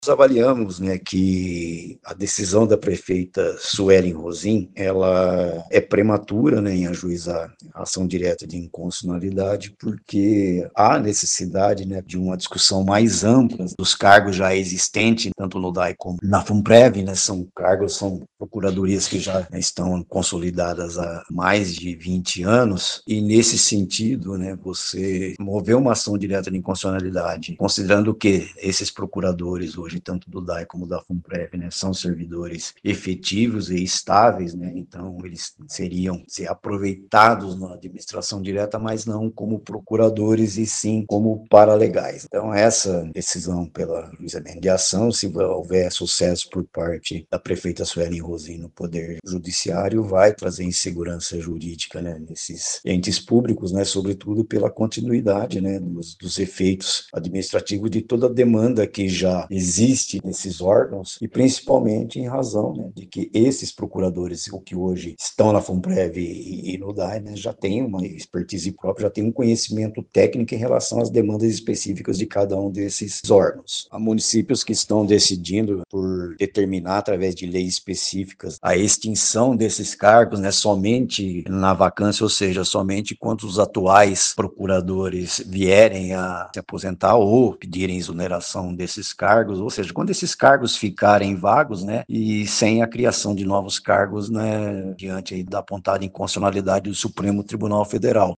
Nós avaliamos, né, que a decisão da prefeita Suelen Rosim, ela é prematura, né, em ajuizar a ação direta de inconstitucionalidade, porque há necessidade, né, de uma discussão mais ampla dos cargos já existentes, tanto no DAI como na FUNPREV, né, são procuradorias que já estão consolidadas há mais de 20 anos, e nesse sentido, né, você mover uma ação direta de inconstitucionalidade, considerando que esses procuradores hoje, tanto do DAI como da FUNPREV, né, são servidores efetivos e estáveis, né, então eles seriam aproveitados na administração direta, mas não como procuradores e sim como paralegais. Então essa decisão pela juizamento de ação, se houver sucesso por parte da prefeita Suelen Rosim no Poder Judiciário, vai trazer insegurança jurídica, né, nesses entes públicos, né, sobretudo pela continuidade, né, dos efeitos administrativos de toda a demanda que já existe nesses órgãos e principalmente em razão, né, de que esses procuradores, o que hoje estão na FUNPREV e no DAI, né, já têm uma expertise própria, já têm um conhecimento técnico em relação às demandas específicas de cada um desses órgãos. Há municípios que estão decidindo por determinar através de leis específicas a extinção desses cargos, né, somente na vacância, ou seja, somente quando os atuais procuradores vierem a se aposentar ou pedirem exoneração desses cargos, ou seja, quando esses cargos ficarem vagos, né, e sem a criação de novos cargos, né, diante aí da apontada inconstitucionalidade do Supremo Tribunal Federal.